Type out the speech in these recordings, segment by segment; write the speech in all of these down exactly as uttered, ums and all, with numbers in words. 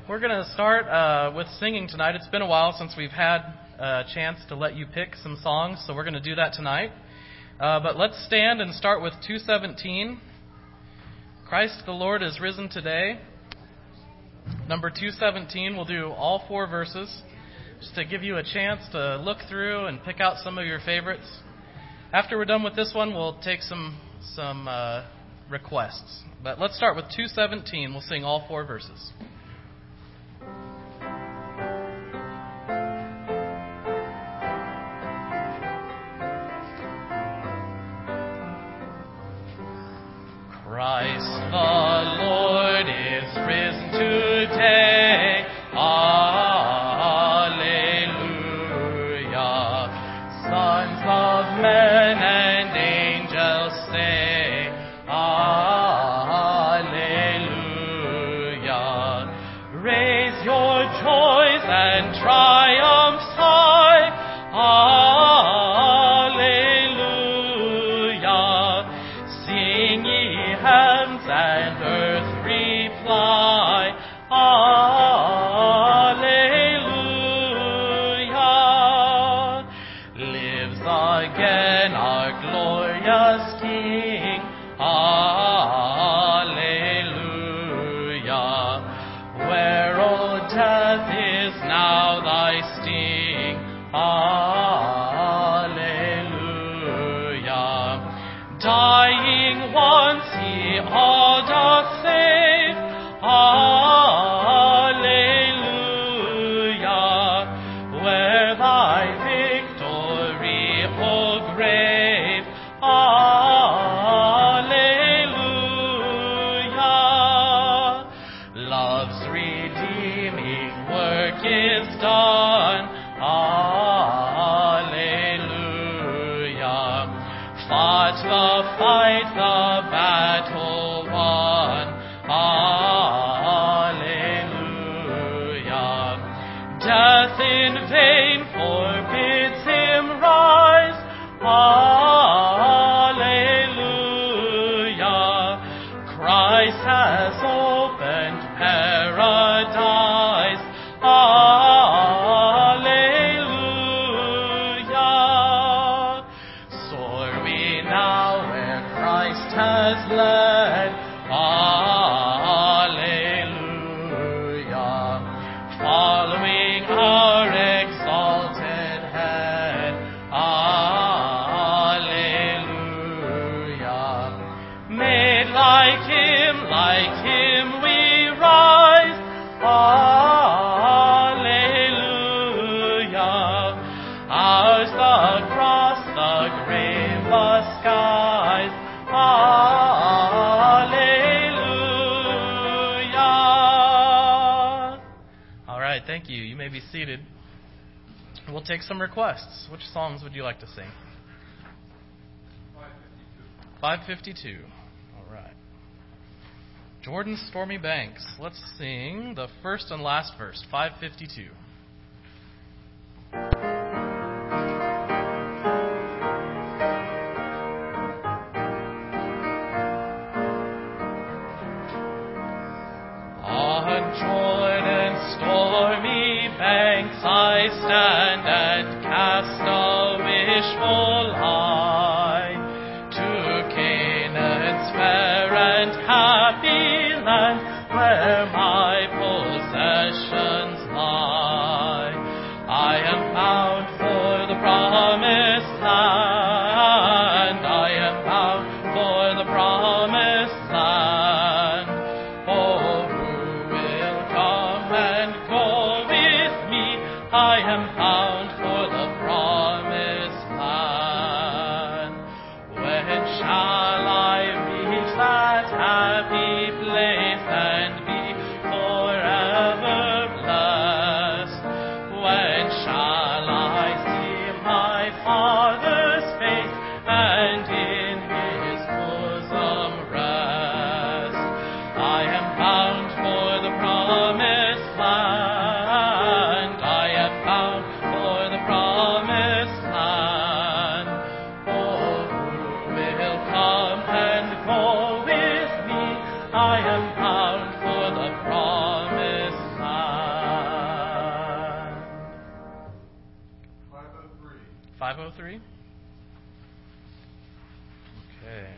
We're going to start uh, with singing tonight. It's been a while since we've had a chance to let you pick some songs, so we're going to do that tonight. Uh, but let's stand and start with two seventeen. Christ the Lord is risen today. Number two seventeen, we'll do all four verses just to give you a chance to look through and pick out some of your favorites. After we're done with this one, we'll take some some uh, requests. But let's start with two seventeen. We'll sing all four verses. Christ the Lord is risen today. Alleluia. Sons of men and angels say, Alleluia. Raise your joys and triumphs high. Alleluia. Sing ye heavens and earth reply. Alleluia. Lives again our glorious King. Alleluia. Where, O death, is now thy sting? Alleluia. Dying once, he all doth save. Alleluia. Where thy victory, O grave? Alleluia. Love's redeeming work is done. Alleluia. Fought the fight, the battle won. Alleluia. Death in vain forbids him rise. Alleluia. Christ has opened paradise. Alleluia. Soar we now where Christ has led. Alleluia. Following our exalted head. Alleluia. Made like him, like him we rise. Alleluia. Ours the cross, the grave, the skies. Alleluia. All right, thank you. You may be seated. We'll take some requests. Which songs would you like to sing? five fifty-two. All right. Jordan's Stormy Banks. Let's sing the first and last verse, five fifty-two. On Jordan's stormy banks I stand and cast a wishful eye to Canaan's fair and happy land, where my possessions lie. I am bound for the promised land. I am bound for the promised land. Oh, who will come and go with me? I am bound for the promised land. When shall I reach that happy place and be forever blessed? When shall I see my Father's face and in his bosom rest? I am bound for the promised land. I am bound for five oh three? Okay.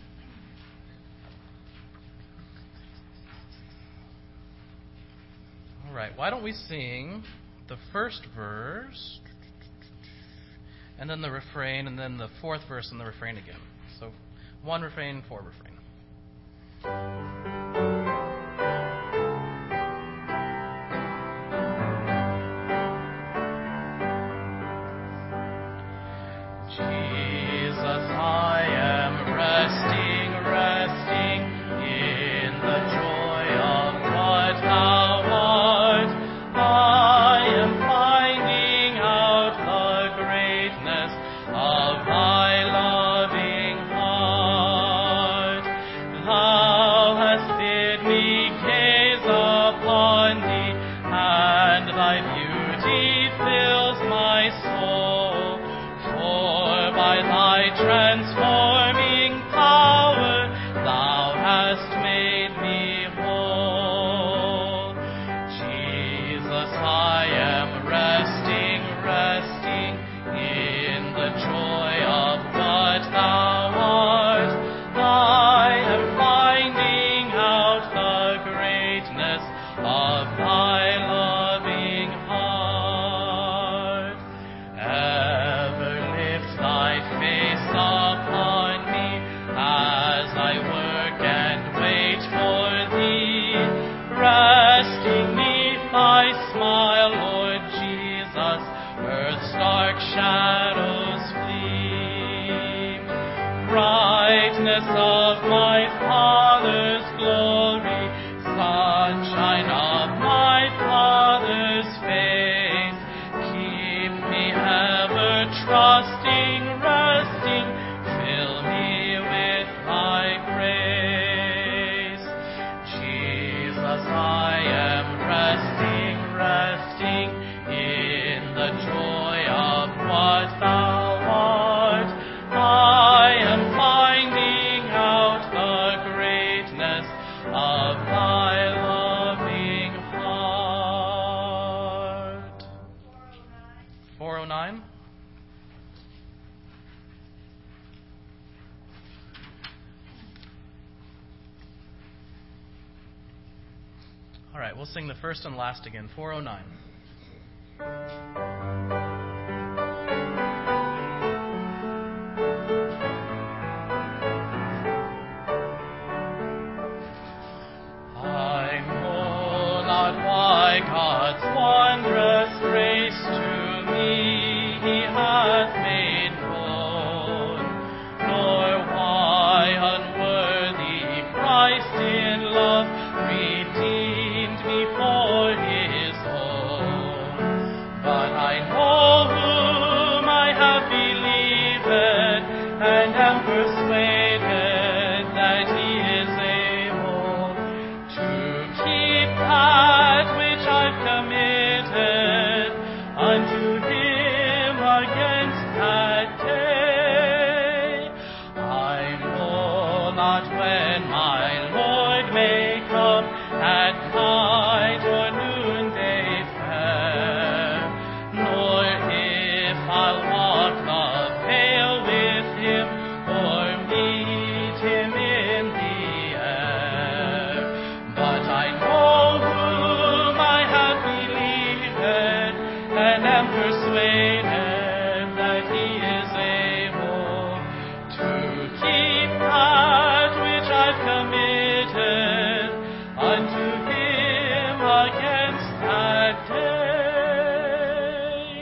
All right, why don't we sing the first verse, and then the refrain, and then the fourth verse and the refrain again. So one refrain, four refrain. Jesus, I am resting, resting in the joy of what thou art. I am finding out the greatness of thy loving heart. Thou hast bid me gaze upon thee, and thy beauty fills my soul. For by thy transforming power thou hast made me whole. Jesus, I am resting, resting in the joy of what thou art. I am finding out the greatness of thy loving heart. Ever lift thy face upon me as I work and wait for thee. Resting neath thy smile, Lord Jesus, earth's dark shadows flee. Brightness of my Father's glory, sunshine of my Father's face, keep me ever trusting, resting, fill me with thy grace. Jesus, I am resting, resting in the joy of what thou art. I am finding out the greatness of thy loving heart. four oh nine. All right, we'll sing the first and last again. four oh nine. I know not why God's wondrous grace to me He hath made known, nor why unworthy Christ in love redeemed me for His own. But I know whom I have believed, and am persuaded that He is able to keep that which I've committed unto Him against that day. I know not when my Lord may come at night or noonday fair, nor if I'll walk the vale with Him or meet Him in the air. But I know whom I have believed, and am persuaded that He is able to keep that which I've committed unto Him against that day.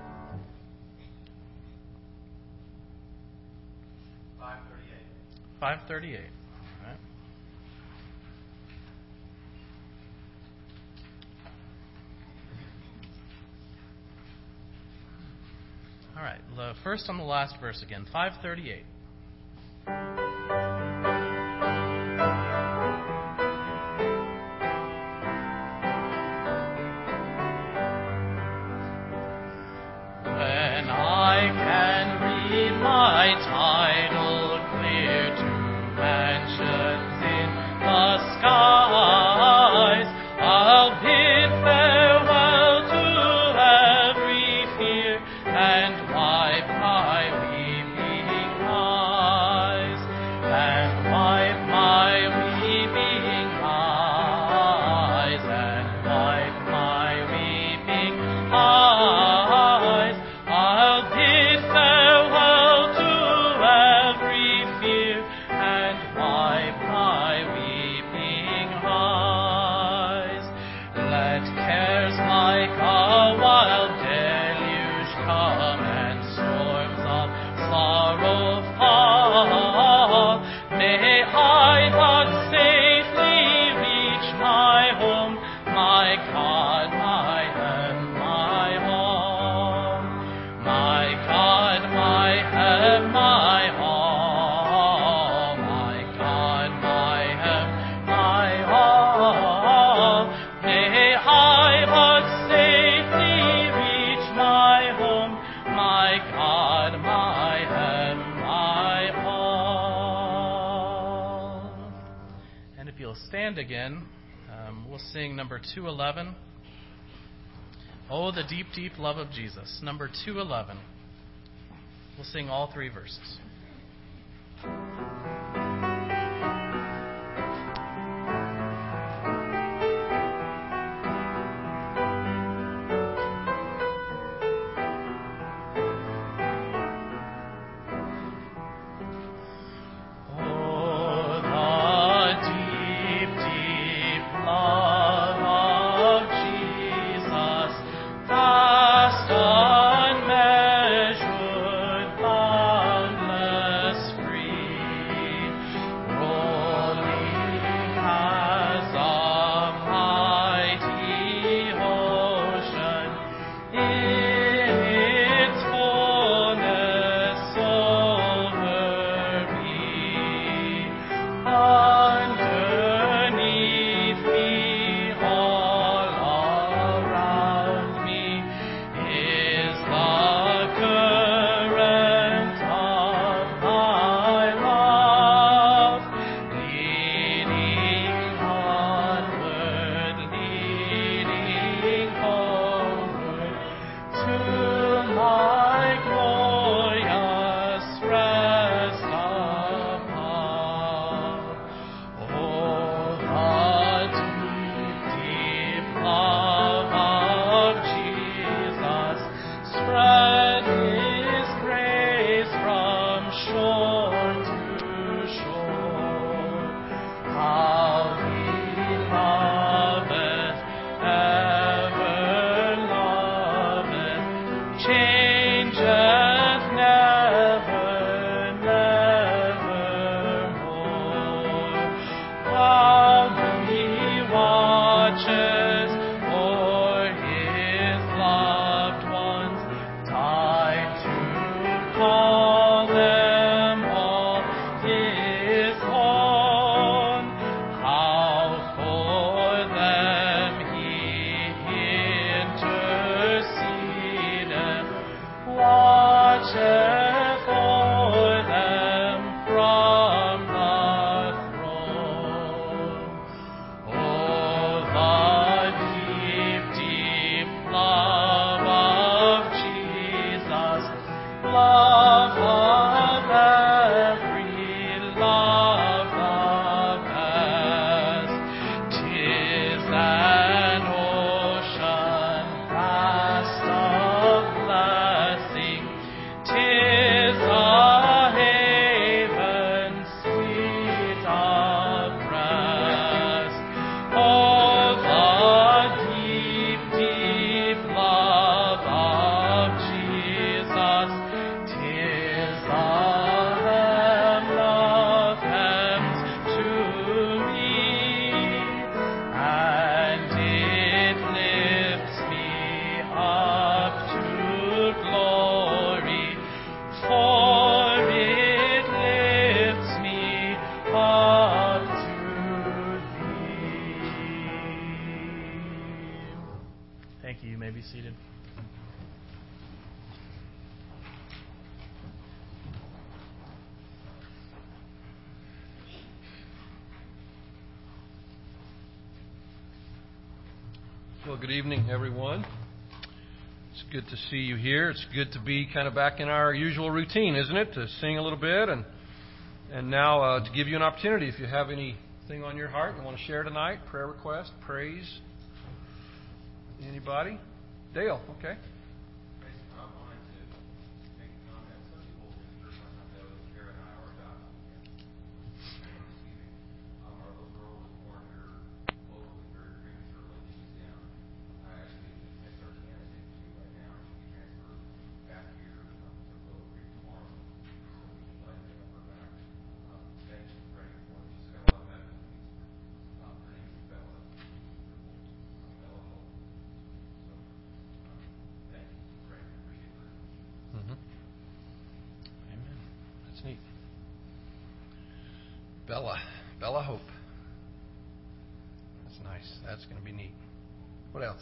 five thirty-eight. five thirty-eight. All right. All right, the first and the last verse again. five thirty-eight. When I can read my title clear to mansions in the skies, I'll bid farewell to every fear and wipe my in. Um, we'll sing number two eleven. Oh, the deep, deep love of Jesus. Number two eleven. We'll sing all three verses. Well, good evening, everyone. It's good to see you here. It's good to be kind of back in our usual routine, isn't it? To sing a little bit and and now uh, to give you an opportunity if you have anything on your heart you want to share tonight, prayer request, praise. Anybody? Dale, okay. Neat. Bella. Bella Hope. That's nice. That's going to be neat. What else?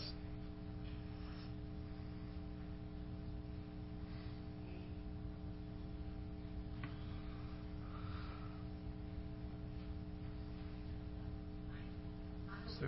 Sue?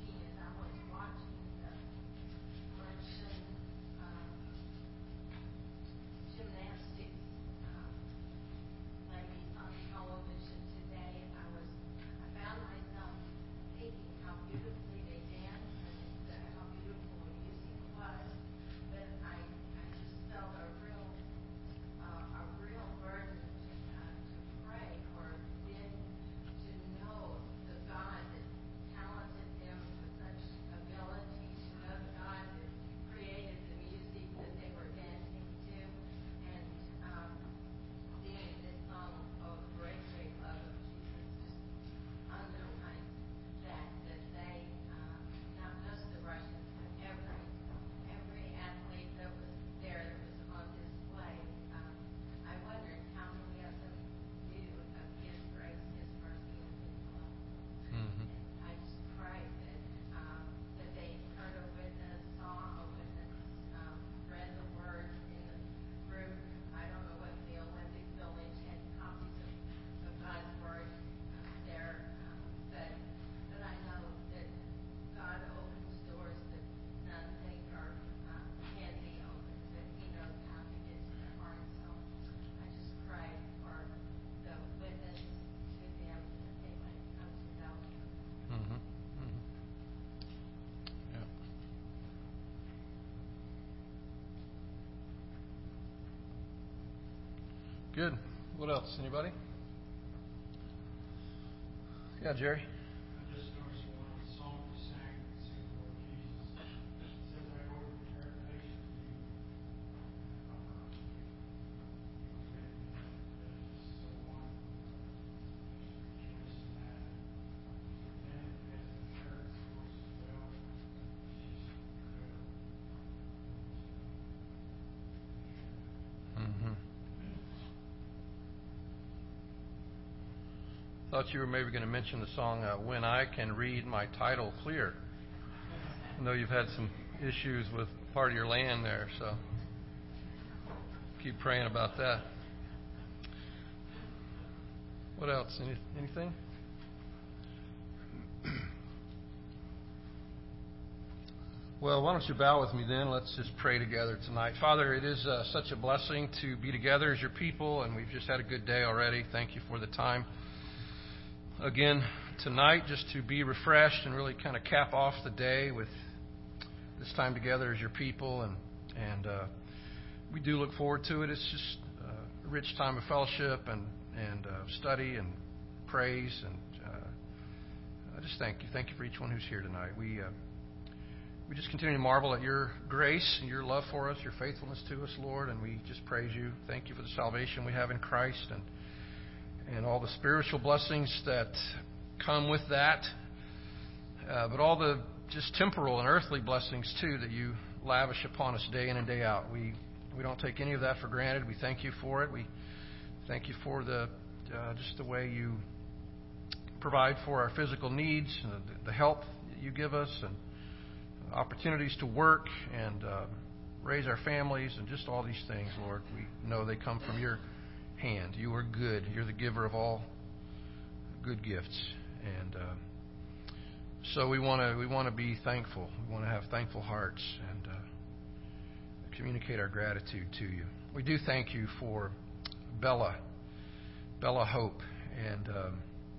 Good. What else? Anybody? Yeah, Jerry. I just noticed one of the songs we sang, Sing for Jesus. It says, I go to prepare a place for you. It's so wonderful. Rejoice in that. Then as the church goes as well, she's incredible. Mm-hmm. Thought you were maybe going to mention the song uh, When I Can Read My Title Clear. I know you've had some issues with part of your land there, so keep praying about that. What else? Any, anything? Well, why don't you bow with me then? Let's just pray together tonight. Father, it is uh, such a blessing to be together as your people, and we've just had a good day already. Thank you for the time. Again, tonight, just to be refreshed and really kind of cap off the day with this time together as your people. And, and uh, we do look forward to it. It's just uh, a rich time of fellowship and, and uh, study and praise. And uh, I just thank you. Thank you for each one who's here tonight. We uh, we just continue to marvel at your grace and your love for us, your faithfulness to us, Lord. And we just praise you. Thank you for the salvation we have in Christ and and all the spiritual blessings that come with that, uh, but all the just temporal and earthly blessings, too, that you lavish upon us day in and day out. We we don't take any of that for granted. We thank you for it. We thank you for the uh, just the way you provide for our physical needs, and the, the help that you give us, and opportunities to work and uh, raise our families, and just all these things, Lord. We know they come from your hand. You are good. You're the giver of all good gifts, and uh, so we want to we want to be thankful. We want to have thankful hearts and uh, communicate our gratitude to you. We do thank you for Bella, Bella Hope, and um,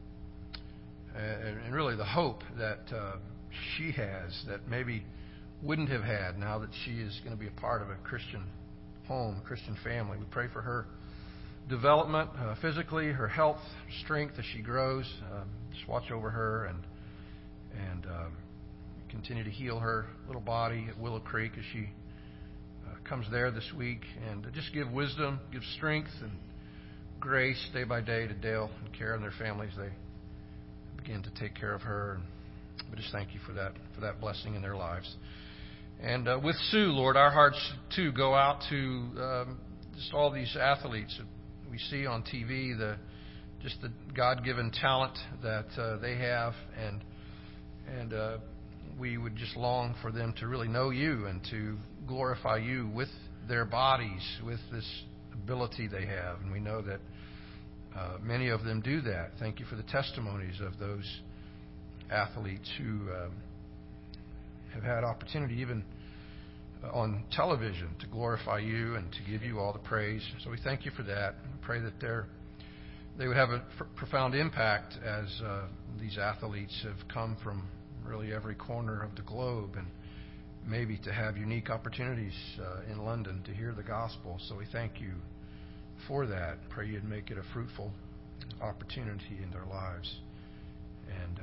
and, and really the hope that uh, she has that maybe wouldn't have had now that she is going to be a part of a Christian home, a Christian family. We pray for her development, uh, physically, her health, strength as she grows. Um, just watch over her and and um, continue to heal her little body at Willow Creek as she uh, comes there this week. And just give wisdom, give strength and grace day by day to Dale and Kara and their families. They begin to take care of her. And we just thank you for that for that blessing in their lives. And uh, with Sue, Lord, our hearts too go out to um, just all these athletes we see on T V, the just the God-given talent that uh, they have, and and uh, we would just long for them to really know you and to glorify you with their bodies, with this ability they have. And we know that uh, many of them do that. Thank you for the testimonies of those athletes who um, have had opportunity even on television to glorify you and to give you all the praise. So we thank you for that. We pray that they're, they would have a f- profound impact as uh, these athletes have come from really every corner of the globe, and maybe to have unique opportunities uh, in London to hear the gospel. So we thank you for that. Pray you'd make it a fruitful opportunity in their lives. And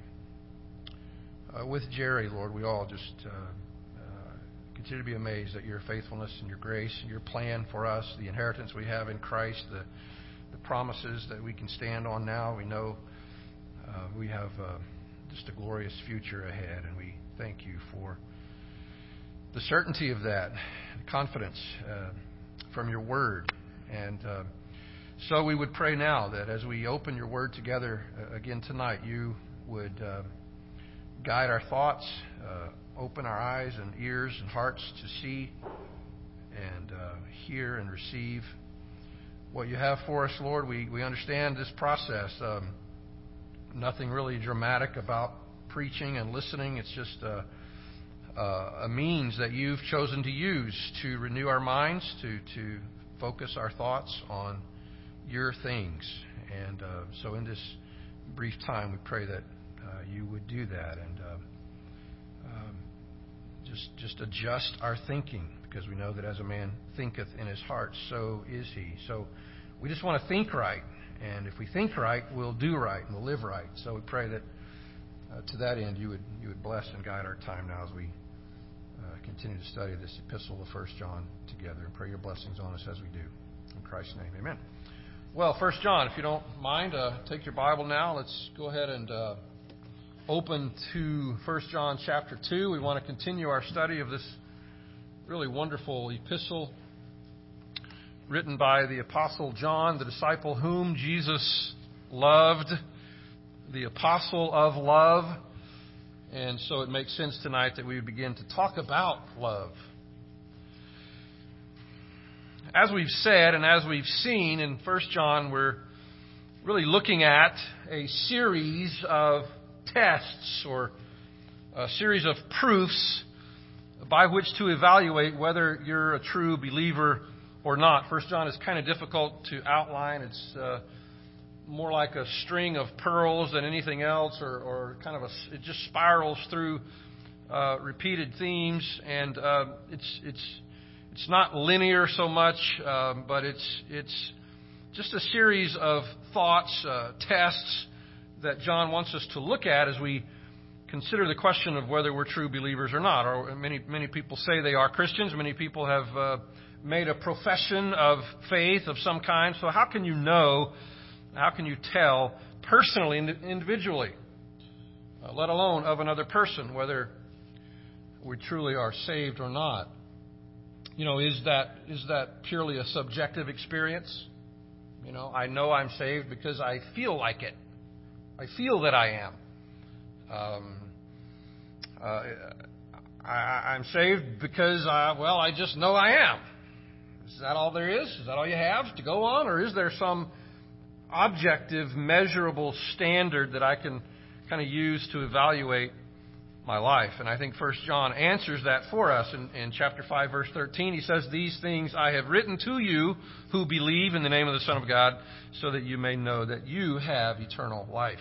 uh, uh, with Jerry, Lord, we all just uh, uh, continue to be amazed at your faithfulness and your grace and your plan for us, the inheritance we have in Christ, the, the promises that we can stand on now. We know uh, we have uh, just a glorious future ahead, and we thank you for the certainty of that, the confidence uh, from your word. And uh, so we would pray now that as we open your word together uh, again tonight, you would uh, guide our thoughts, uh, open our eyes and ears and hearts to see and uh, hear and receive what you have for us, Lord. We, we understand this process. Um, nothing really dramatic about preaching and listening. It's just uh, uh, a means that you've chosen to use to renew our minds, to, to focus our thoughts on your things. And uh, so in this brief time, we pray that uh, you would do that and uh, um, just just adjust our thinking, because we know that as a man thinketh in his heart, so is he. So we just want to think right, and if we think right, we'll do right and we'll live right. So we pray that uh, to that end, you would you would bless and guide our time now as we uh, continue to study this epistle of First John together, and pray your blessings on us as we do. In Christ's name, amen. Well, First John, if you don't mind, uh, take your Bible now. Let's go ahead and uh, open to First John chapter two. We want to continue our study of this really wonderful epistle written by the Apostle John, the disciple whom Jesus loved, the apostle of love. And so it makes sense tonight that we would begin to talk about love. As we've said and as we've seen in First John, we're really looking at a series of tests or a series of proofs by which to evaluate whether you're a true believer or not. First John is kind of difficult to outline. It's uh, more like a string of pearls than anything else, or, or kind of a, it just spirals through uh, repeated themes, and uh, it's it's it's not linear so much, um, but it's it's just a series of thoughts, uh, tests that John wants us to look at as we consider the question of whether we're true believers or not. Or many many people say they are Christians. Many people have uh, made a profession of faith of some kind. So how can you know? How can you tell personally, individually, uh, let alone of another person, whether we truly are saved or not? You know, is that is that purely a subjective experience? You know, I know I'm saved because I feel like it. I feel that I am. Um, uh, I, I'm saved because, I, well, I just know I am. Is that all there is? Is that all you have to go on? Or is there some objective, measurable standard that I can kind of use to evaluate my life? And I think First John answers that for us. In, in chapter five, verse thirteen, he says, "These things I have written to you who believe in the name of the Son of God, so that you may know that you have eternal life."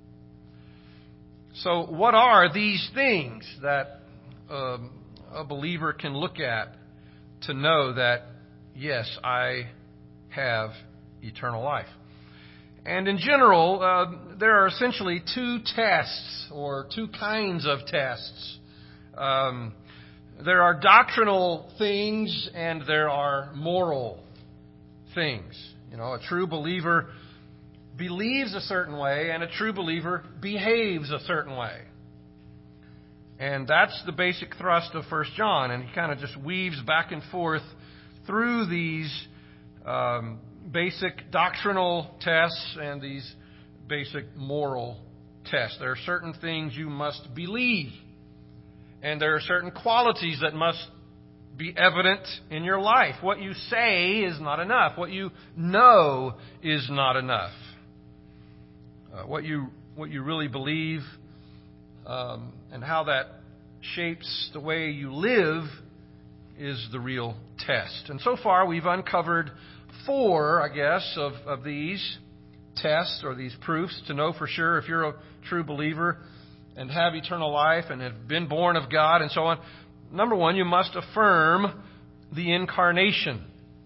So what are these things that um, a believer can look at to know that, yes, I have eternal life? And in general, uh, there are essentially two tests, or two kinds of tests. Um, there are doctrinal things and there are moral things. You know, a true believer believes a certain way and a true believer behaves a certain way. And that's the basic thrust of First John. And he kind of just weaves back and forth through these um basic doctrinal tests and these basic moral tests. There are certain things you must believe, and there are certain qualities that must be evident in your life. What you say is not enough. What you know is not enough. Uh, what you what you really believe um, and how that shapes the way you live is the real test. And so far we've uncovered four, I guess, of, of these tests or these proofs to know for sure if you're a true believer and have eternal life and have been born of God and so on. Number one, you must affirm the incarnation.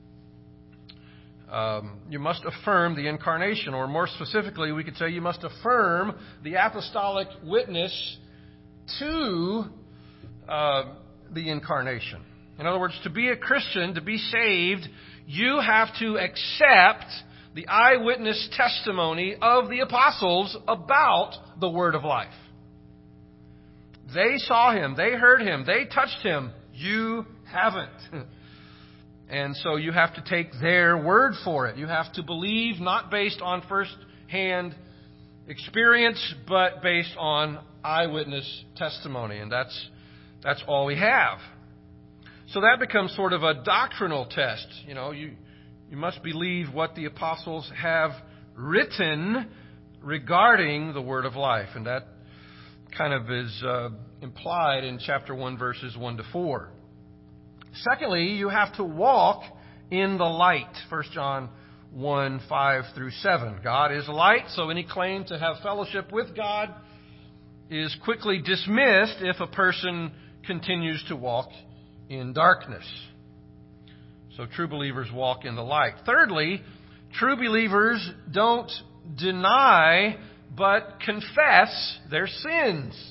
Um, you must affirm the incarnation, or more specifically, we could say you must affirm the apostolic witness to uh, the incarnation. In other words, to be a Christian, to be saved, you have to accept the eyewitness testimony of the apostles about the Word of life. They saw Him, they heard Him, they touched Him. You haven't. And so you have to take their word for it. You have to believe not based on first-hand experience, but based on eyewitness testimony. And that's that's all we have. So that becomes sort of a doctrinal test. You know, you you must believe what the apostles have written regarding the word of life. And that kind of is uh, implied in chapter one, verses one to four. Secondly, you have to walk in the light. First John one, five through seven. God is light, so any claim to have fellowship with God is quickly dismissed if a person continues to walk in darkness. So true believers walk in the light. Thirdly, true believers don't deny but confess their sins.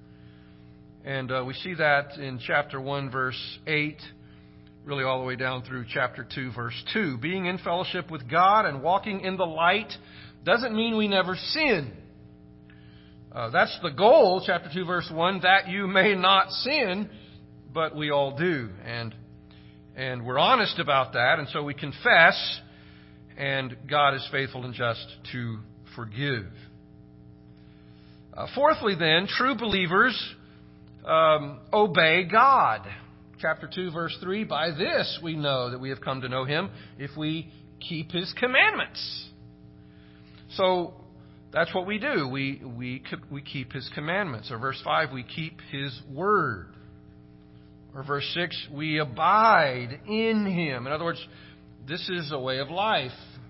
And uh, we see that in chapter one, verse eight, really all the way down through chapter two, verse two. Being in fellowship with God and walking in the light doesn't mean we never sin. Uh, that's the goal, chapter two, verse one, that you may not sin, but we all do. And and we're honest about that, and so we confess, and God is faithful and just to forgive. Uh, fourthly, then, true believers um, obey God. Chapter two, verse three, by this we know that we have come to know Him if we keep His commandments. So that's what we do. We, we, we keep His commandments. Or verse five, we keep His word. Or verse six, we abide in Him. In other words, this is a way of life.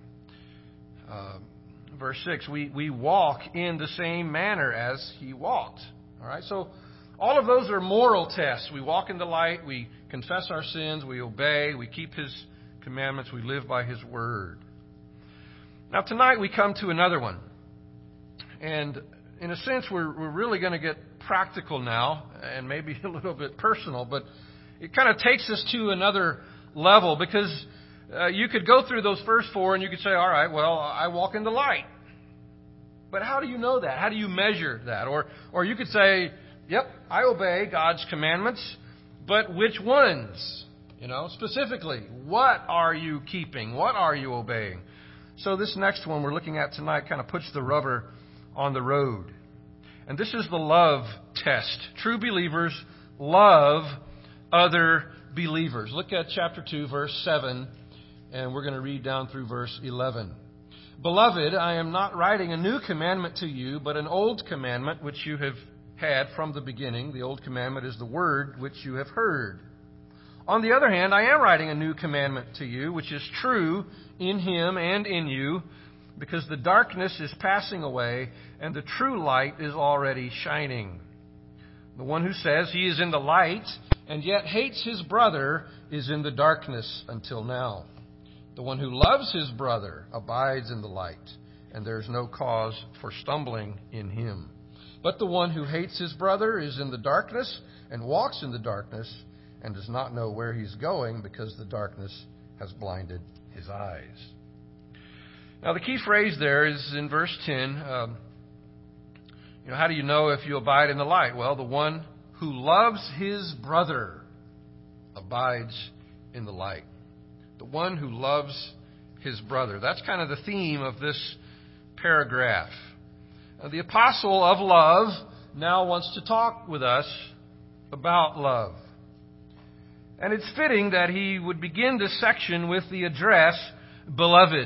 Uh, verse six, we, we walk in the same manner as He walked. All right, so all of those are moral tests. We walk in the light, we confess our sins, we obey, we keep His commandments, we live by His word. Now tonight we come to another one. And in a sense, we're, we're really going to get practical now, and maybe a little bit personal, but it kind of takes us to another level, because uh, you could go through those first four and you could say, all right, well, I walk in the light. But how do you know that? How do you measure that? Or, or you could say, yep, I obey God's commandments, but which ones? You know, specifically, what are you keeping? What are you obeying? So this next one we're looking at tonight kind of puts the rubber on the road. And this is the love test. True believers love other believers. Look at chapter two, verse seven, and we're going to read down through verse eleven. Beloved, I am not writing a new commandment to you, but an old commandment which you have had from the beginning. The old commandment is the word which you have heard. On the other hand, I am writing a new commandment to you, which is true in Him and in you, because the darkness is passing away and the true light is already shining. The one who says he is in the light and yet hates his brother is in the darkness until now. The one who loves his brother abides in the light, and there is no cause for stumbling in him. But the one who hates his brother is in the darkness and walks in the darkness and does not know where he's going because the darkness has blinded his eyes. Now, the key phrase there is in verse ten. Um, you know, how do you know if you abide in the light? Well, the one who loves his brother abides in the light. The one who loves his brother. That's kind of the theme of this paragraph. Now, the apostle of love now wants to talk with us about love. And it's fitting that he would begin this section with the address, beloved.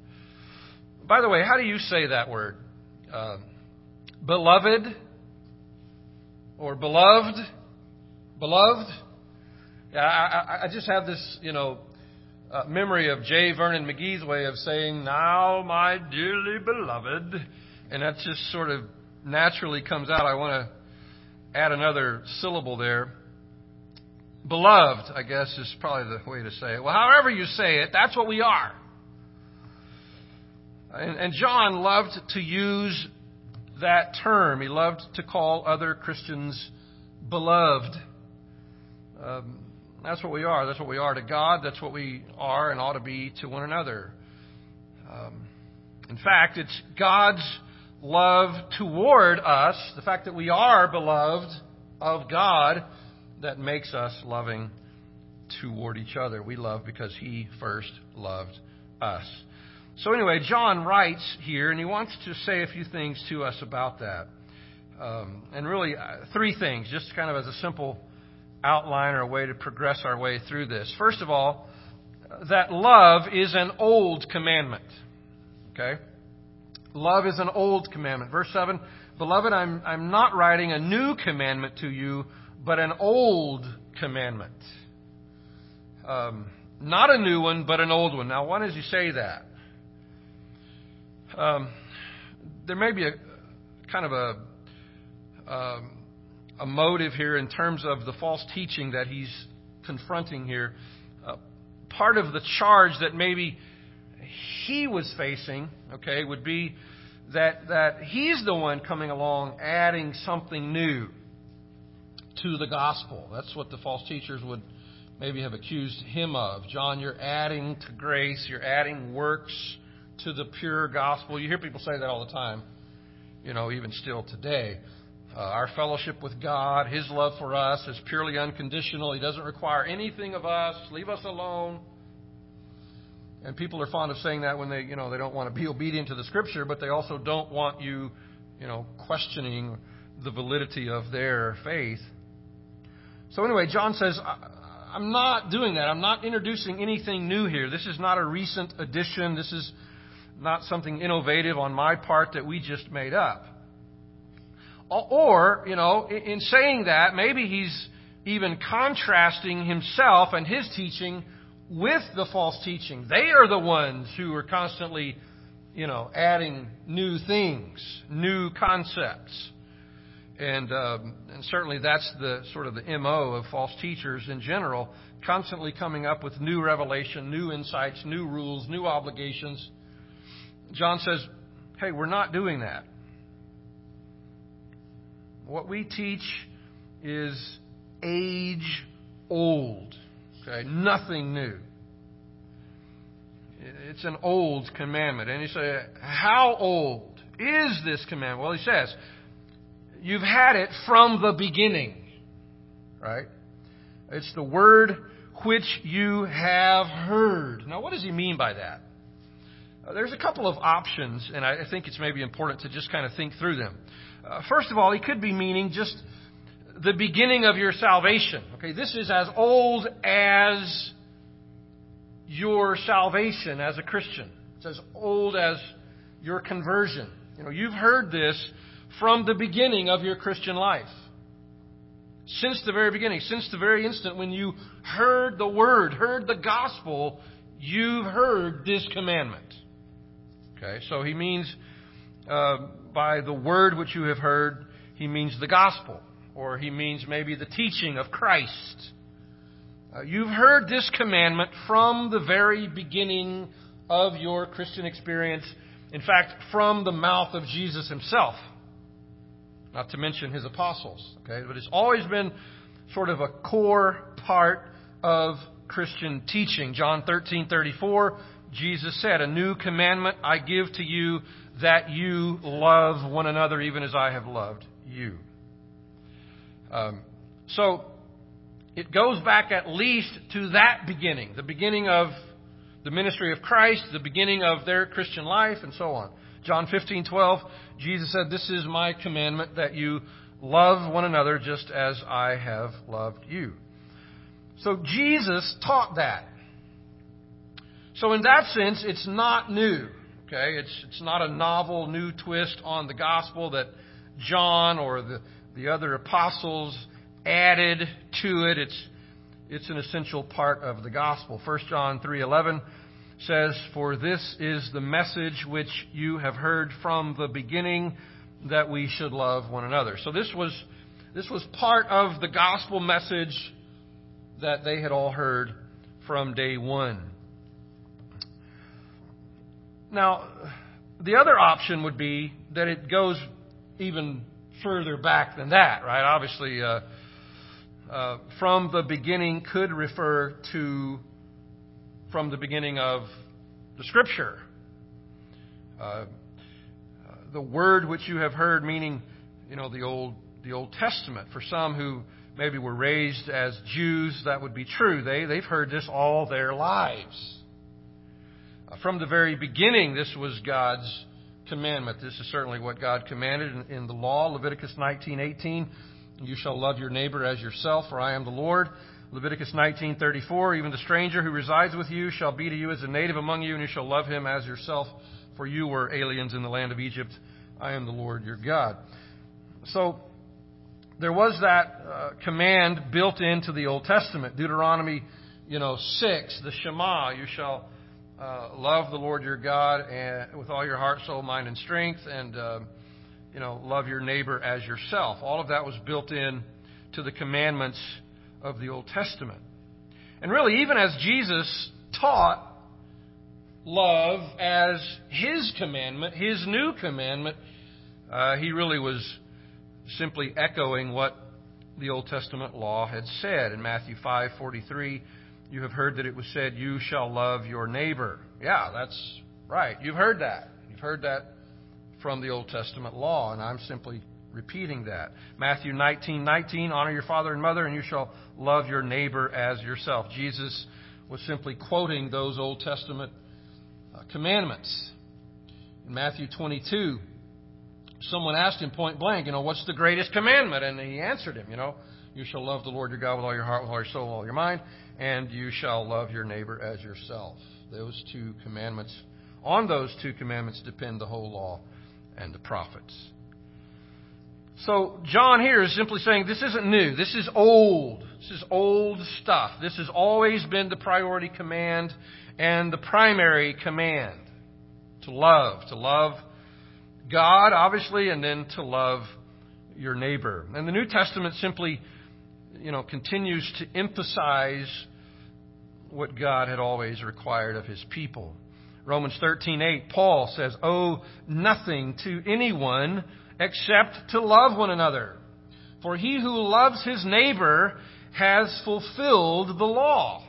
By the way, how do you say that word? Uh, beloved? or beloved. Beloved. Yeah, I, I, I just have this, you know, uh, memory of J. Vernon McGee's way of saying, "Now, my dearly beloved," and that just sort of naturally comes out. I want to add another syllable there. Beloved, I guess, is probably the way to say it. Well, however you say it, that's what we are. And, and John loved to use that term. He loved to call other Christians beloved. Um, that's what we are. That's what we are to God. That's what we are and ought to be to one another. Um, in fact, it's God's love toward us, the fact that we are beloved of God, that makes us loving toward each other. We love because He first loved us. So anyway, John writes here, and he wants to say a few things to us about that. Um, and really, uh, three things, just kind of as a simple outline or a way to progress our way through this. First of all, that love is an old commandment. Okay? Love is an old commandment. Verse seven, "Beloved, I'm, I'm not writing a new commandment to you, but an old commandment." Um, not a new one, but an old one. Now, why does he say that? Um, there may be a kind of a um, a motive here in terms of the false teaching that he's confronting here. Uh, part of the charge that maybe he was facing, okay, would be that that he's the one coming along adding something new to the gospel. That's what the false teachers would maybe have accused him of. John, you're adding to grace, you're adding works to the pure gospel. You hear people say that all the time, you know, even still today. Uh, our fellowship with God, His love for us is purely unconditional. He doesn't require anything of us. Leave us alone. And people are fond of saying that when they, you know, they don't want to be obedient to the Scripture, but they also don't want you, you know, questioning the validity of their faith. So anyway, John says, I'm not doing that. I'm not introducing anything new here. This is not a recent addition. This is not something innovative on my part that we just made up. Or, you know, in saying that, maybe he's even contrasting himself and his teaching with the false teaching. They are the ones who are constantly, you know, adding new things, new concepts. And, um, and certainly that's the sort of the M O of false teachers in general, constantly coming up with new revelation, new insights, new rules, new obligations. John says, hey, we're not doing that. What we teach is age old. Okay, nothing new. It's an old commandment. And you say, how old is this commandment? Well, he says, you've had it from the beginning. Right? It's the word which you have heard. Now, what does he mean by that? Uh, there's a couple of options, and I think it's maybe important to just kind of think through them. Uh, first of all, he could be meaning just the beginning of your salvation. Okay, this is as old as your salvation as a Christian. It's as old as your conversion. You know, you've heard this from the beginning of your Christian life. Since the very beginning, since the very instant when you heard the word, heard the gospel, you've heard this commandment. Okay, so he means uh, by the word which you have heard, he means the gospel. Or he means maybe the teaching of Christ. Uh, you've heard this commandment from the very beginning of your Christian experience. In fact, from the mouth of Jesus himself. Not to mention his apostles. Okay, but it's always been sort of a core part of Christian teaching. John thirteen thirty-four, Jesus said, a new commandment I give to you, that you love one another even as I have loved you. Um, so it goes back at least to that beginning, the beginning of the ministry of Christ, the beginning of their Christian life, and so on. John fifteen twelve, Jesus said, this is my commandment, that you love one another just as I have loved you. So Jesus taught that. So in that sense, it's not new. Okay, it's it's not a novel new twist on the gospel that John or the the other apostles added to it. It's it's an essential part of the gospel. First John three eleven says, "For this is the message which you have heard from the beginning, that we should love one another." So this was this was part of the gospel message that they had all heard from day one. Now, the other option would be that it goes even further back than that, right? Obviously, uh, uh, from the beginning could refer to from the beginning of the Scripture. Uh, the word which you have heard, meaning, you know, the Old the Old Testament. For some who maybe were raised as Jews, that would be true. They they've heard this all their lives. Uh, from the very beginning, this was God's commandment. This is certainly what God commanded in, in the law. Leviticus nineteen eighteen, "You shall love your neighbor as yourself, for I am the Lord." Leviticus nineteen thirty-four, "Even the stranger who resides with you shall be to you as a native among you, and you shall love him as yourself, for you were aliens in the land of Egypt. I am the Lord your God." So there was that uh, command built into the Old Testament. Deuteronomy, you know, six, the Shema, "You shall uh, love the Lord your God and with all your heart, soul, mind, and strength, and uh, you know, love your neighbor as yourself." All of that was built in to the commandments of the Old Testament. And really, even as Jesus taught love as His commandment, His new commandment, uh, He really was simply echoing what the Old Testament law had said. In Matthew five forty-three, "You have heard that it was said, 'You shall love your neighbor.'" Yeah, that's right. You've heard that. You've heard that from the Old Testament law, and I'm simply repeating that. Matthew nineteen nineteen, "Honor your father and mother, and you shall love your neighbor as yourself." Jesus was simply quoting those Old Testament uh, commandments. In Matthew twenty-two, someone asked him point blank, you know, "What's the greatest commandment?" And he answered him, you know, "You shall love the Lord your God with all your heart, with all your soul, with all your mind, and you shall love your neighbor as yourself." Those two commandments, on those two commandments depend the whole law and the prophets. So John here is simply saying this isn't new. This is old. This is old stuff. This has always been the priority command and the primary command. To love. To love God, obviously, and then to love your neighbor. And the New Testament simply, you know, continues to emphasize what God had always required of His people. Romans thirteen eight, Paul says, "Owe nothing to anyone except to love one another. For he who loves his neighbor has fulfilled the law."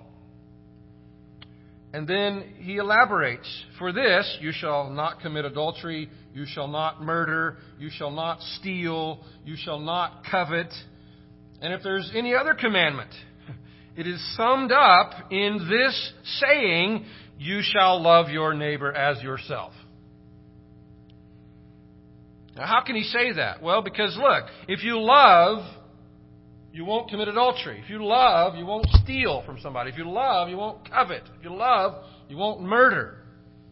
And then he elaborates, "For this, you shall not commit adultery, you shall not murder, you shall not steal, you shall not covet." And if there's any other commandment, it is summed up in this saying, "You shall love your neighbor as yourself." Now, how can he say that? Well, because look, if you love, you won't commit adultery. If you love, you won't steal from somebody. If you love, you won't covet. If you love, you won't murder.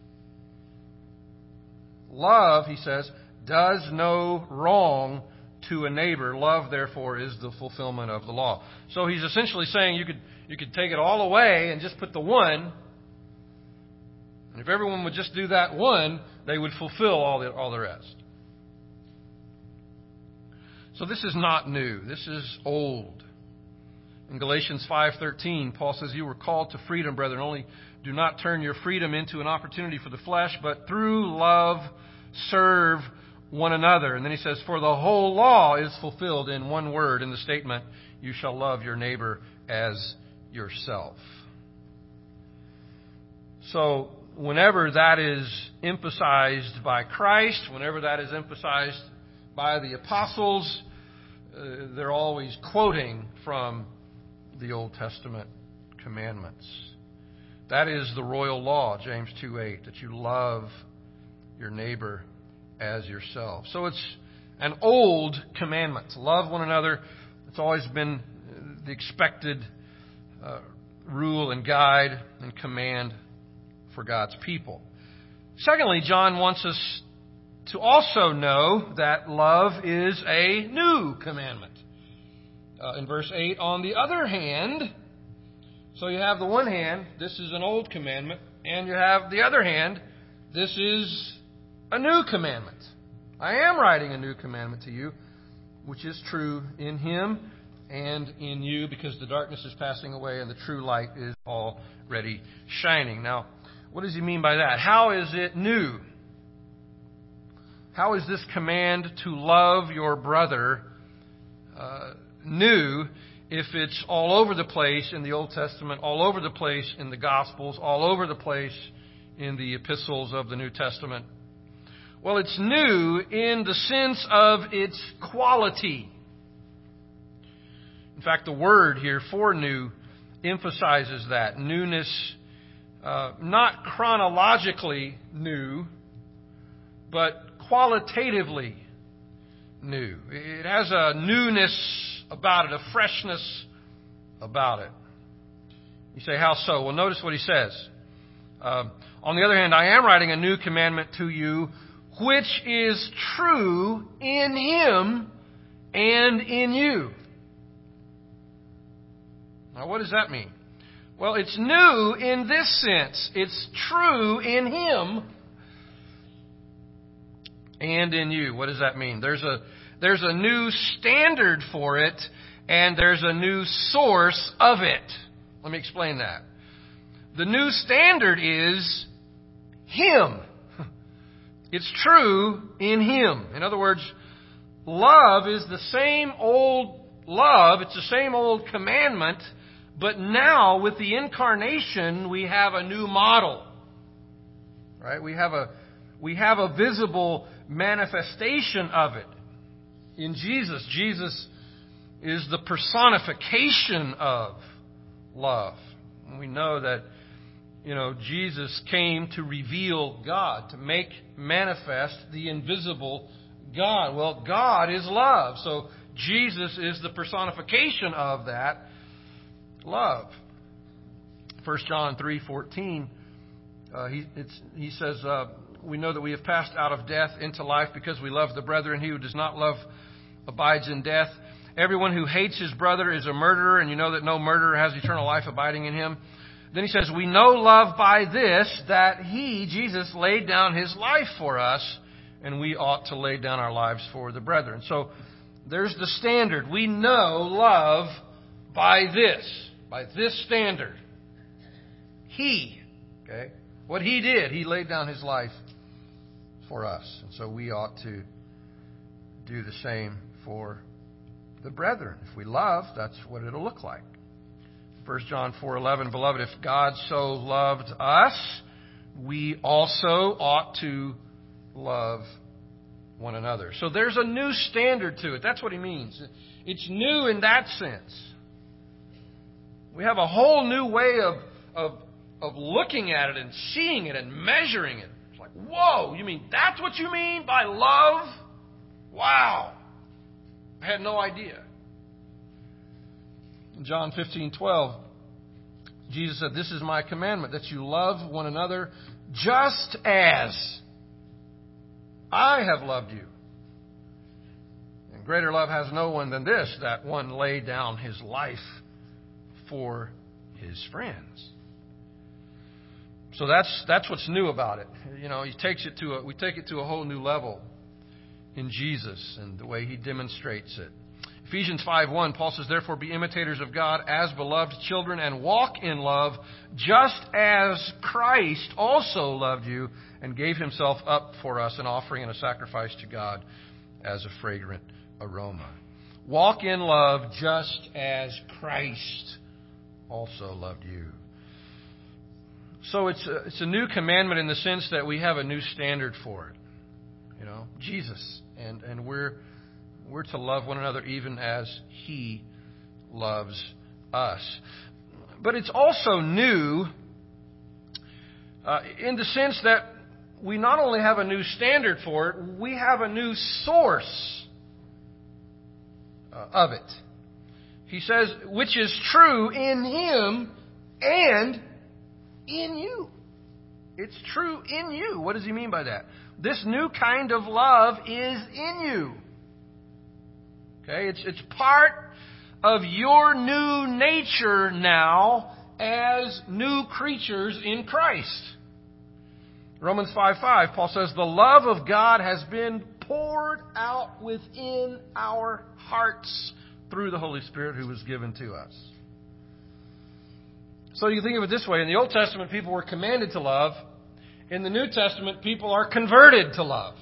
Love, he says, does no wrong to a neighbor. Love, therefore, is the fulfillment of the law. So he's essentially saying you could you could take it all away and just put the one. And if everyone would just do that one, they would fulfill all the all the rest. So this is not new. This is old. In Galatians five thirteen, Paul says, "You were called to freedom, brethren. Only do not turn your freedom into an opportunity for the flesh, but through love serve one another." And then he says, "For the whole law is fulfilled in one word, in the statement, 'You shall love your neighbor as yourself.'" So whenever that is emphasized by Christ, whenever that is emphasized by the apostles, uh, they're always quoting from the Old Testament commandments. That is the royal law, James two eight, that you love your neighbor as yourself. So it's an old commandment to love one another. It's always been the expected uh, rule and guide and command for God's people. Secondly, John wants us to also know that love is a new commandment. Uh, in verse eight, on the other hand, so you have the one hand, this is an old commandment, and you have the other hand, this is a new commandment. I am writing a new commandment to you, which is true in Him and in you, because the darkness is passing away and the true light is already shining. Now, what does He mean by that? How is it new? How is this command to love your brother uh, new if it's all over the place in the Old Testament, all over the place in the Gospels, all over the place in the epistles of the New Testament? Well, it's new in the sense of its quality. In fact, the word here for new emphasizes that. Newness, uh, not chronologically new, but qualitatively new. It has a newness about it, a freshness about it. You say, how so? Well, notice what he says. Uh, on the other hand, I am writing a new commandment to you, which is true in Him and in you. Now, what does that mean? Well, it's new in this sense. It's true in Him and in you. What does that mean? There's a there's a new standard for it, and there's a new source of it. Let me explain that. The new standard is Him. It's true in Him. In other words, love is the same old love. It's the same old commandment, but now with the incarnation, we have a new model. Right? We have a we have a visible manifestation of it in Jesus. Jesus is the personification of love. And we know that, you know, Jesus came to reveal God, to make manifest the invisible God. Well, God is love, so Jesus is the personification of that love. First John three fourteen, uh, he, it's, he says, uh, we know that we have passed out of death into life because we love the brethren. He who does not love abides in death. Everyone who hates his brother is a murderer, and you know that no murderer has eternal life abiding in him. Then he says, we know love by this, that He, Jesus, laid down His life for us, and we ought to lay down our lives for the brethren. So there's the standard. We know love by this, by this standard. He, okay, what He did, He laid down His life for us. And so we ought to do the same for the brethren. If we love, that's what it'll look like. First John four eleven, beloved, if God so loved us, we also ought to love one another. So there's a new standard to it. That's what he means. It's new in that sense. We have a whole new way of, of, of looking at it and seeing it and measuring it. It's like, whoa, you mean that's what you mean by love? Wow. I had no idea. In John fifteen twelve, Jesus said, this is my commandment, that you love one another just as I have loved you. And greater love has no one than this, that one laid down his life for his friends. So that's that's what's new about it. You know, he takes it to a, we take it to a whole new level in Jesus and the way He demonstrates it. Ephesians five one, Paul says, therefore be imitators of God as beloved children and walk in love, just as Christ also loved you and gave Himself up for us, an offering and a sacrifice to God as a fragrant aroma. Walk in love just as Christ also loved you. So it's a, it's a new commandment in the sense that we have a new standard for it. You know, Jesus. And, and we're we're to love one another even as He loves us. But it's also new uh, in the sense that we not only have a new standard for it, we have a new source uh, of it. He says, which is true in Him and in you. It's true in you. What does he mean by that? this new kind of love is in you. Okay, it's it's part of your new nature now as new creatures in Christ. Romans five five, Paul says, the love of God has been poured out within our hearts through the Holy Spirit who was given to us. So you think of it this way. In the Old Testament, people were commanded to love. In the New Testament, people are converted to love.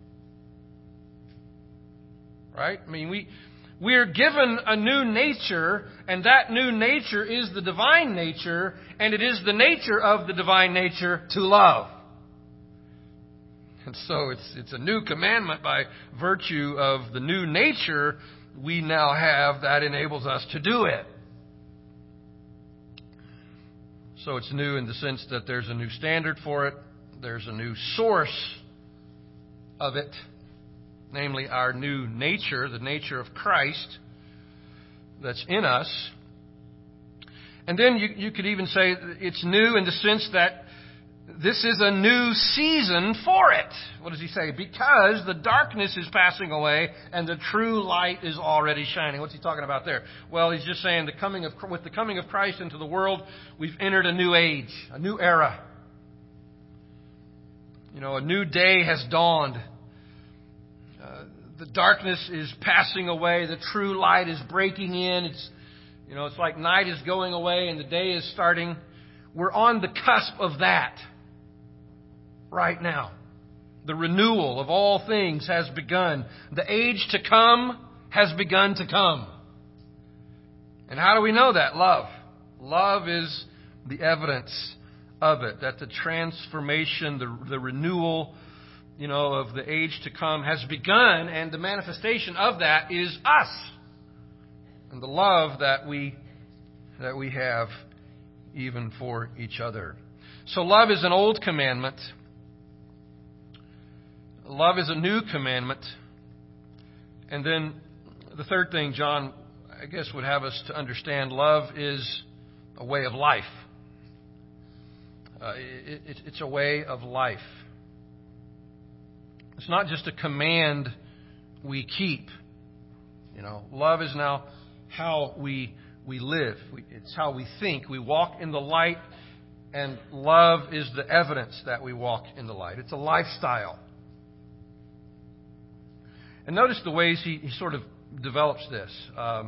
Right? I mean, we, we're given a new nature, and that new nature is the divine nature, and it is the nature of the divine nature to love. And so it's it's a new commandment by virtue of the new nature we now have that enables us to do it. So it's new in the sense that there's a new standard for it. There's a new source of it, namely our new nature, the nature of Christ that's in us. And then you, you could even say it's new in the sense that this is a new season for it. What does he say? Because the darkness is passing away and the true light is already shining. What's he talking about there? Well, he's just saying the coming of with the coming of Christ into the world, we've entered a new age, a new era. You know, a new day has dawned. Uh, the darkness is passing away. The true light is breaking in. It's, you know, it's like night is going away and the day is starting. We're on the cusp of that right now. The renewal of all things has begun. The age to come has begun to come. And how do we know that? Love. Love is the evidence of it. That the transformation, the, the renewal, you know, of the age to come has begun, and the manifestation of that is us. And the love that we that we have even for each other. So love is an old commandment. Love is a new commandment. And then the third thing John, I guess, would have us to understand, love is a way of life. Uh, it, it, it's a way of life. It's not just a command we keep. You know, love is now how we we live. We, it's how we think. We walk in the light, and love is the evidence that we walk in the light. It's a lifestyle. And notice the ways he, he sort of develops this. Um,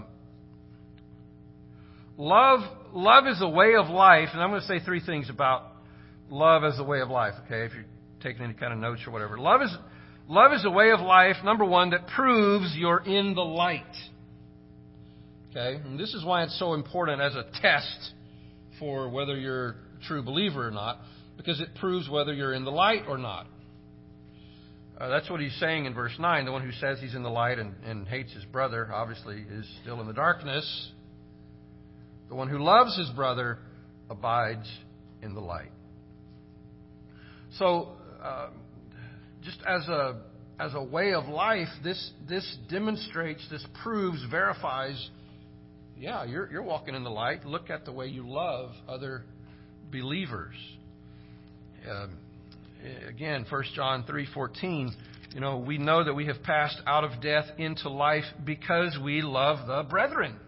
love, love is a way of life, and I'm going to say three things about love as a way of life. Okay, if you're taking any kind of notes or whatever, love is love is a way of life. Number one, that proves you're in the light. Okay, and this is why it's so important as a test for whether you're a true believer or not, because it proves whether you're in the light or not. Uh, that's what he's saying in verse nine. The one who says he's in the light and, and hates his brother, obviously, is still in the darkness. The one who loves his brother abides in the light. So, uh, just as a as a way of life, this this demonstrates, this proves, verifies, yeah, you're you're walking in the light. Look at the way you love other believers. Um, Again, First John three fourteen, you know, we know that we have passed out of death into life because we love the brethren.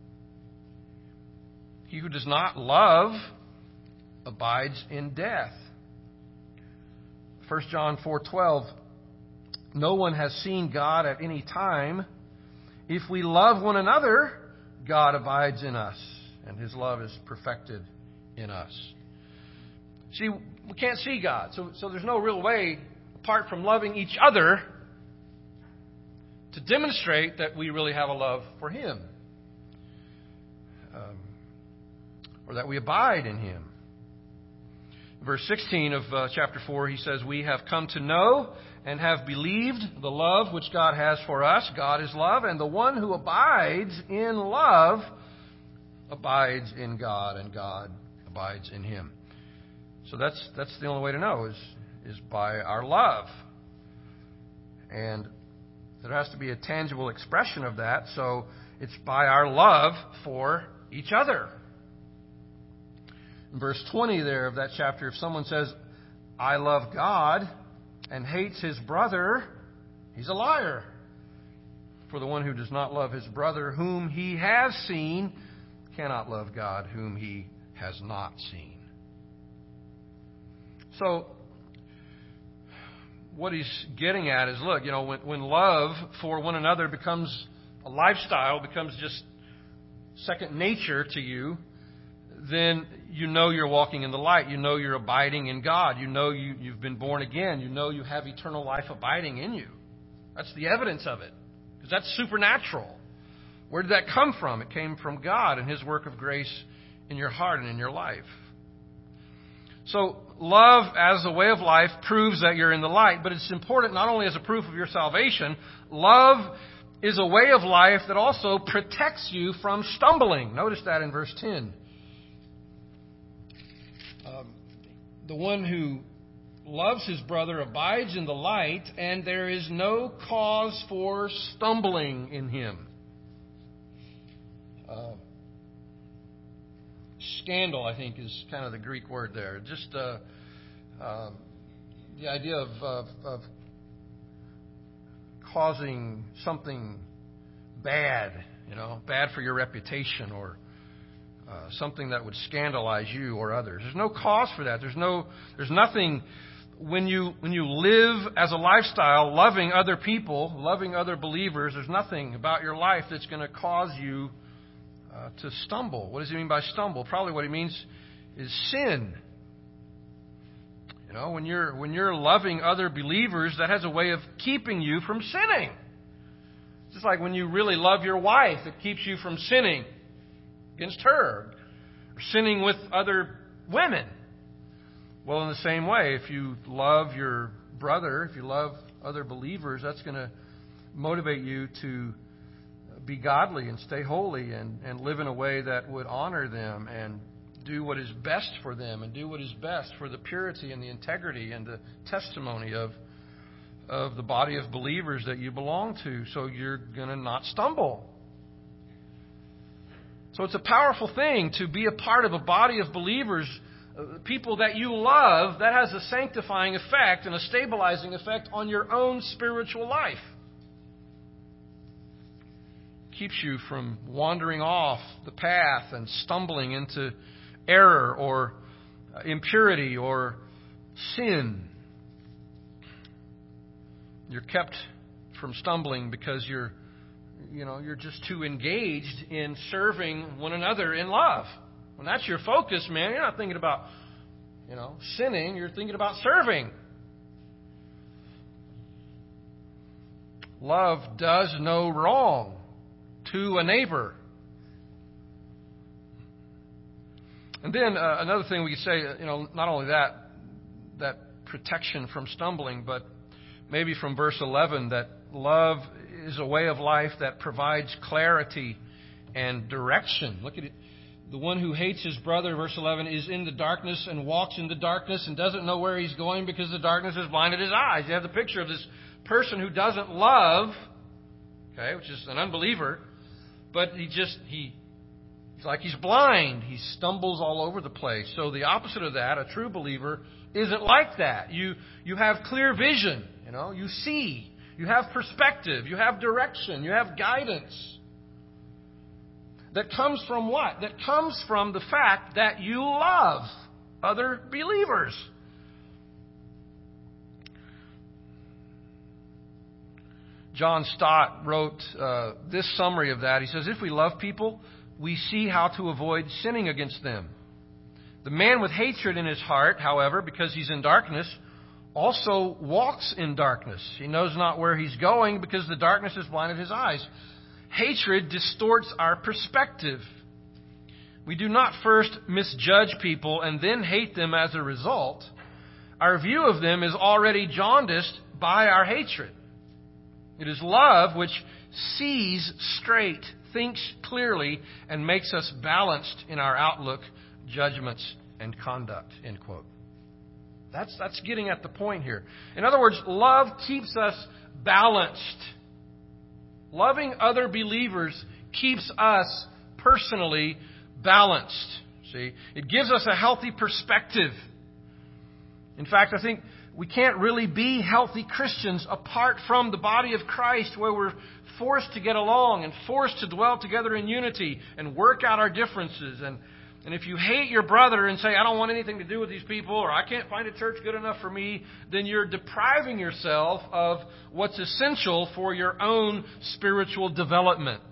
He who does not love abides in death. First John four twelve, no one has seen God at any time. If we love one another, God abides in us, and His love is perfected in us. See, we can't see God, so, so there's no real way, apart from loving each other, to demonstrate that we really have a love for Him. Um, or that we abide in Him. Verse sixteen of uh, chapter four, he says, we have come to know and have believed the love which God has for us. God is love, and the one who abides in love abides in God, and God abides in him. So that's that's the only way to know is is by our love. And there has to be a tangible expression of that, so it's by our love for each other. In verse twenty there of that chapter, if someone says, I love God and hates his brother, he's a liar. For the one who does not love his brother whom he has seen cannot love God whom he has not seen. So, what he's getting at is, look, you know, when, when love for one another becomes a lifestyle, becomes just second nature to you, then you know you're walking in the light. You know you're abiding in God. You know you, you've been born again. You know you have eternal life abiding in you. That's the evidence of it. Because that's supernatural. Where did that come from? It came from God and His work of grace in your heart and in your life. So, love as a way of life proves that you're in the light, but it's important not only as a proof of your salvation. Love is a way of life that also protects you from stumbling. Notice that in verse ten. Um, the one who loves his brother abides in the light, and there is no cause for stumbling in him. Uh, Scandal, I think, is kind of the Greek word there. Just uh, uh, the idea of, of, of causing something bad, you know, bad for your reputation, or uh, something that would scandalize you or others. There's no cause for that. There's no, there's nothing. When you when you live as a lifestyle, loving other people, loving other believers, there's nothing about your life that's going to cause you Uh, to stumble. What does he mean by stumble? Probably what he means is sin. You know, when you're when you're loving other believers, that has a way of keeping you from sinning. Just like when you really love your wife, it keeps you from sinning against her, or sinning with other women. Well, in the same way, if you love your brother, if you love other believers, that's going to motivate you to be godly and stay holy and, and live in a way that would honor them and do what is best for them and do what is best for the purity and the integrity and the testimony of, of the body of believers that you belong to. So you're going to not stumble. So it's a powerful thing to be a part of a body of believers, uh, people that you love. That has a sanctifying effect and a stabilizing effect on your own spiritual life. Keeps you from wandering off the path and stumbling into error or impurity or sin. You're kept from stumbling because you're, you know, you're just too engaged in serving one another in love. When that's your focus, man, you're not thinking about, you know, sinning. You're thinking about serving. Love does no wrong to a neighbor. And then uh, another thing we could say, you know, not only that, that protection from stumbling, but maybe from verse eleven, that love is a way of life that provides clarity and direction. Look at it. The one who hates his brother, verse eleven, is in the darkness and walks in the darkness and doesn't know where he's going because the darkness has blinded his eyes. You have the picture of this person who doesn't love, okay, which is an unbeliever, but he just, he, he's like he's blind. He stumbles all over the place. So the opposite of that, a true believer, isn't like that. You, you have clear vision, you know, you see, you have perspective, you have direction, you have guidance. That comes from what? That comes from the fact that you love other believers. John Stott wrote uh, this summary of that. He says, if we love people, we see how to avoid sinning against them. The man with hatred in his heart, however, because he's in darkness, also walks in darkness. He knows not where he's going because the darkness has blinded his eyes. Hatred distorts our perspective. We do not first misjudge people and then hate them as a result. Our view of them is already jaundiced by our hatred. It is love which sees straight, thinks clearly, and makes us balanced in our outlook, judgments, and conduct. End quote. That's, that's getting at the point here. In other words, love keeps us balanced. Loving other believers keeps us personally balanced. See, it gives us a healthy perspective. In fact, I think we can't really be healthy Christians apart from the body of Christ, where we're forced to get along and forced to dwell together in unity and work out our differences. And, and if you hate your brother and say, I don't want anything to do with these people, or I can't find a church good enough for me, then you're depriving yourself of what's essential for your own spiritual development.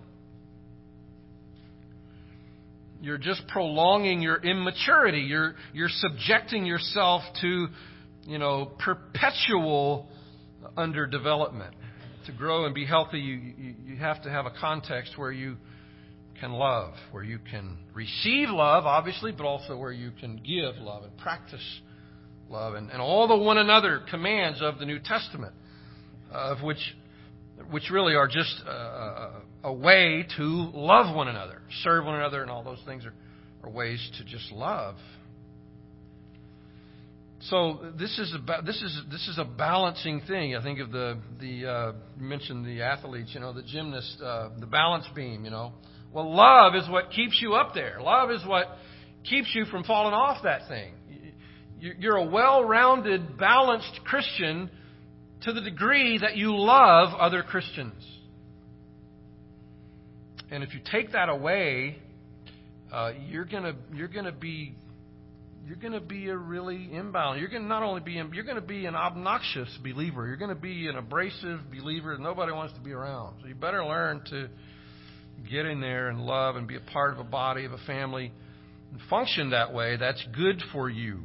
You're just prolonging your immaturity. You're you're subjecting yourself to, you know, perpetual underdevelopment. To grow and be healthy, you, you, you have to have a context where you can love, where you can receive love, obviously, but also where you can give love and practice love, and, and all the one another commands of the New Testament, uh, of which which really are just a, a, a way to love one another, serve one another, and all those things are, are ways to just love. So this is a this is this is a balancing thing. I think of the the uh, you mentioned the athletes, you know, the gymnast, uh, the balance beam, you know. Well, love is what keeps you up there. Love is what keeps you from falling off that thing. You're a well-rounded, balanced Christian to the degree that you love other Christians. And if you take that away, uh, you're gonna you're gonna be you're gonna be a really imbalanced. You're gonna not only be you're gonna be an obnoxious believer. You're gonna be an abrasive believer that nobody wants to be around. So you better learn to get in there and love and be a part of a body, of a family, and function that way. That's good for you.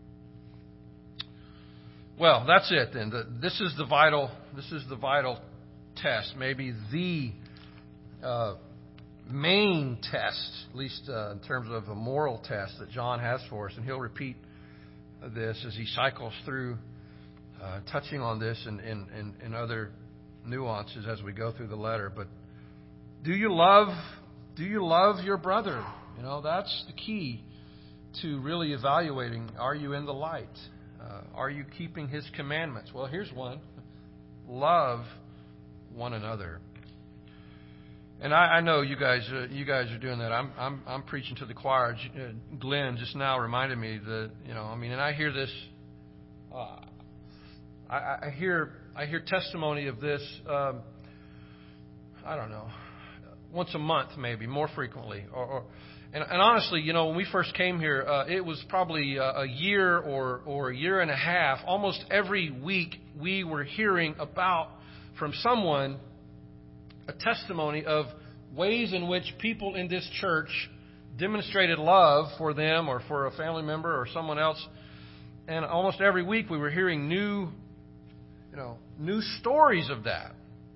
Well, that's it then. The, this is the vital. This is the vital test. Maybe the uh, main test, at least uh, in terms of a moral test that John has for us, and he'll repeat this as he cycles through, uh, touching on this and, and, and, and other nuances as we go through the letter. But do you love? Do you love your brother? You know, that's the key to really evaluating. Are you in the light? Uh, are you keeping His commandments? Well, here's one. Love one another. And I, I know you guys, uh, you guys are doing that. I'm, I'm, I'm preaching to the choir. Uh, Glenn just now reminded me that, you know, I mean, and I hear this. Uh, I, I hear, I hear testimony of this. Um, I don't know, once a month, maybe more frequently, or. or And, and honestly, you know, when we first came here, uh, it was probably a, a year or, or a year and a half. Almost every week we were hearing about, from someone, a testimony of ways in which people in this church demonstrated love for them or for a family member or someone else. And almost every week we were hearing new, you know, new stories of that.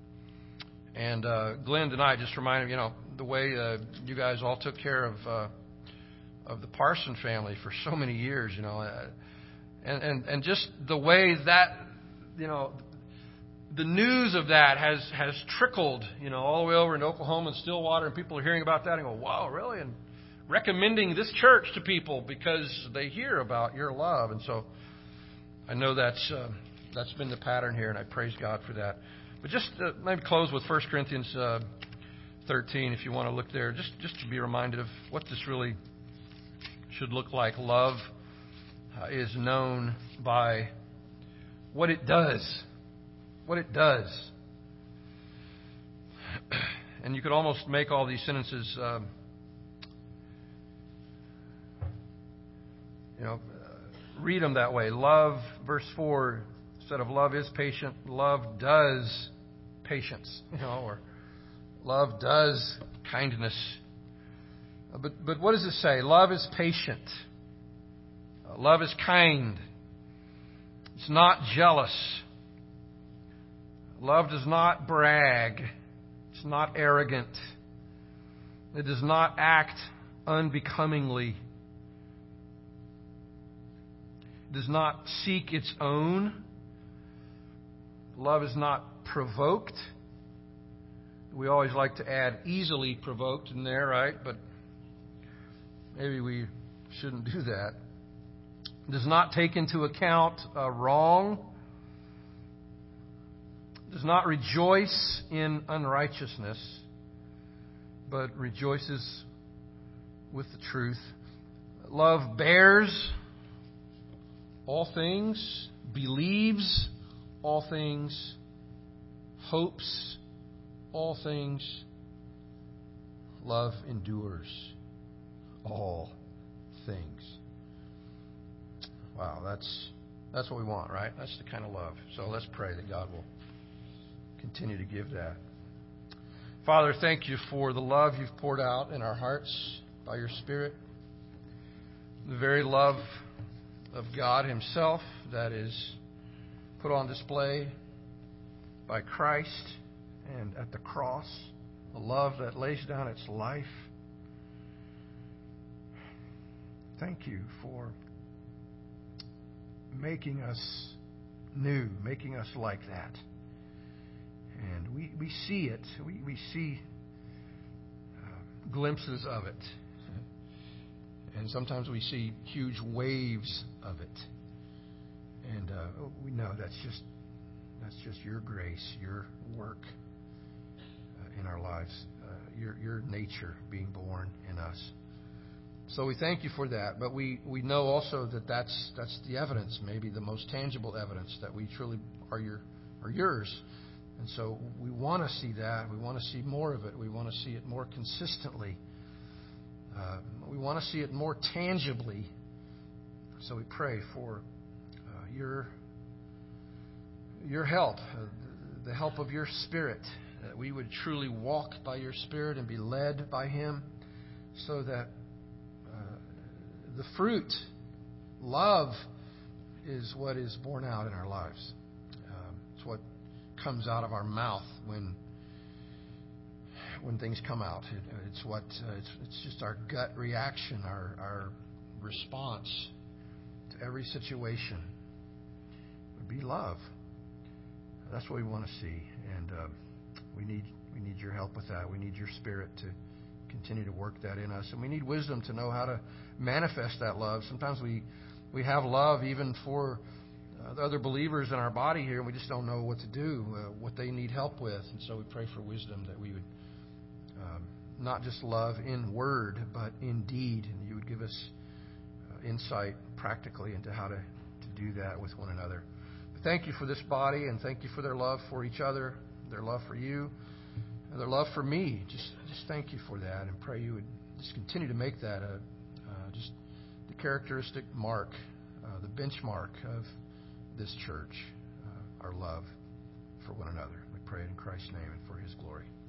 And uh, Glenn tonight just reminded me, you know, the way uh, you guys all took care of uh, of the Parson family for so many years, you know, uh, and, and and just the way that, you know, the news of that has has trickled, you know, all the way over in Oklahoma and Stillwater, and people are hearing about that and go, wow, really? And recommending this church to people because they hear about your love. And so I know that's uh, that's been the pattern here, and I praise God for that. But just uh, maybe close with First Corinthians uh, thirteen, if you want to look there, just, just to be reminded of what this really should look like. Love uh, is known by what it does. What it does. And you could almost make all these sentences, uh, you know, uh, read them that way. Love, verse four, instead of love is patient, love does patience, you know, or love does kindness. But but what does it say? Love is patient. Uh, love is kind. It's not jealous. Love does not brag. It's not arrogant. It does not act unbecomingly. It does not seek its own. Love is not provoked. We always like to add easily provoked in there, right? But maybe we shouldn't do that. It does not take into account uh, wrong. It does not rejoice in unrighteousness, but rejoices with the truth. Love bears all things, believes all things, hopes all things, love endures all things. Wow, that's that's what we want, right? That's the kind of love. So let's pray that God will continue to give that. Father, thank you for the love you've poured out in our hearts by your Spirit. The very love of God himself that is put on display by Christ and at the cross. A love that lays down its life. Thank you for making us new, making us like that. And we, we see it. We, we see uh, glimpses of it. And sometimes we see huge waves of it. And uh, we know that's just that's just your grace, your work uh, in our lives, uh, your your nature being born in us. So we thank you for that. But we, we know also that that's that's the evidence, maybe the most tangible evidence that we truly are your are yours. And so we want to see that. We want to see more of it. We want to see it more consistently. Uh, we want to see it more tangibly. So we pray for uh, your your help, uh, the help of your Spirit, that we would truly walk by your Spirit and be led by Him, so that uh, the fruit, love, is what is borne out in our lives. Um, it's what comes out of our mouth when when things come out. It, it's what uh, it's, it's just our gut reaction, our our response to every situation would be love. That's what we want to see, and uh, we need we need your help with that. We need your Spirit to continue to work that in us, and we need wisdom to know how to manifest that love. Sometimes we we have love even for uh, the other believers in our body here, and we just don't know what to do, uh, what they need help with, and so we pray for wisdom that we would um, not just love in word, but in deed, and you would give us uh, insight practically into how to, to do that with one another. But thank you for this body, and thank you for their love for each other, their love for you, and their love for me. Just, just thank you for that, and pray you would just continue to make that a, uh, just the characteristic mark, uh, the benchmark of this church, uh, our love for one another. We pray it in Christ's name and for His glory.